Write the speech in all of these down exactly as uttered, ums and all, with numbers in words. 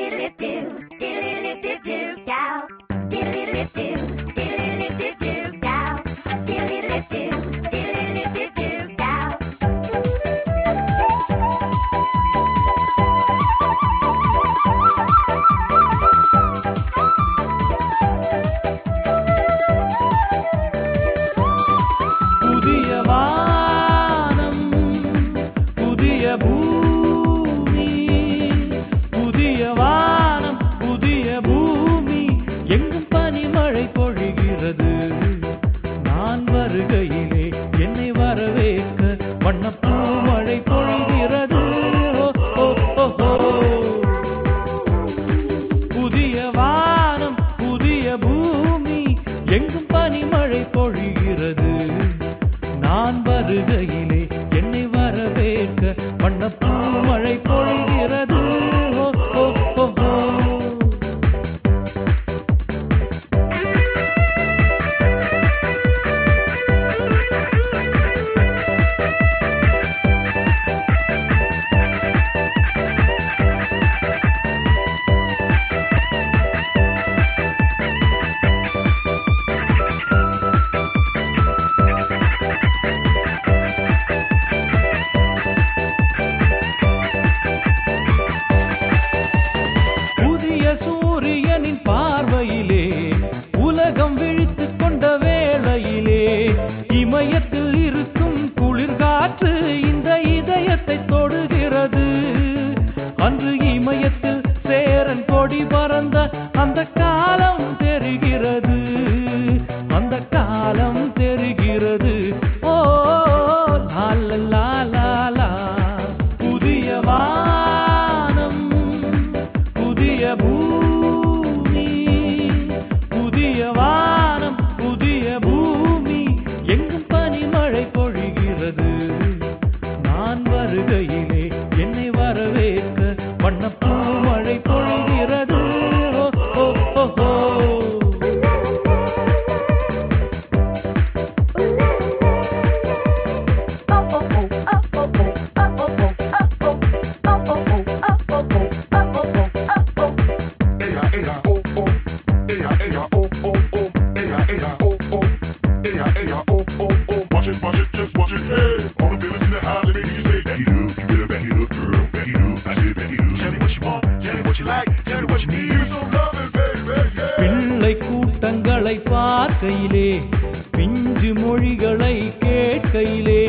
பார்க்கையிலே பிஞ்சு மொழிகளை கேட்கையிலே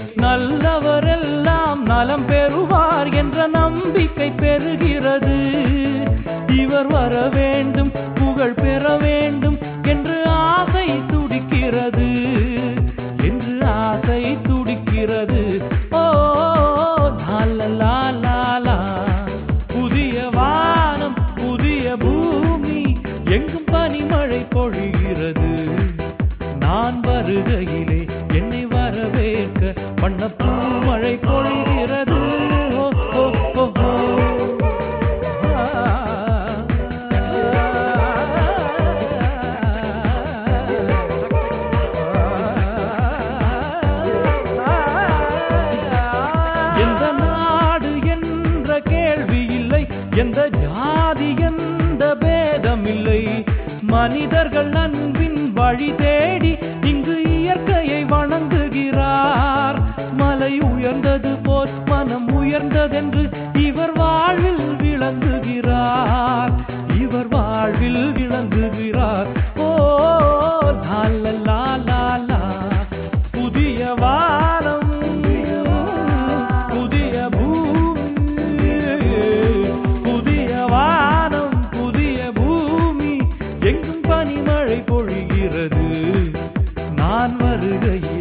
நல்லவரெல்லாம் நலம் பெறுவார் என்ற நம்பிக்கை பெறுகிறது. இவர் வர வேண்டும், புகழ் பெற வேண்டும் என்று ஆசை துடிக்கிறது, என்று ஆசை துடிக்கிறது. ஓ லாலா லாலா, புதிய வானம் புதிய பூமி, எங்கும் பனிமழை பொழிகிறது. நான் வருகையிலே என்னை வரவேற்க வண்ணப்பூ மழை பொழிகிறது. ஓ ஓ ஓ ஓ. எந்த நாடு என்ற கேள்வி இல்லை, எந்த ஜாதி என்ற பேதம் இல்லை. மனிதர்கள் அன்பின் வழி தேடி இங்கு இயற்கையை வணங்குகிறார். மலை உயர்ந்தது போல் மனம் உயர்ந்ததென்று இவர் வாழ்வில் விளங்குகிறார், இவர் வாழ்வில் விளங்குகிறார். ஓ லாலா லாலா, புதிய வானம் புதிய பூமி, புதிய வானம் புதிய பூமி, எங்கும் பனிமழை பொழிகிறது. நான் வருகையில்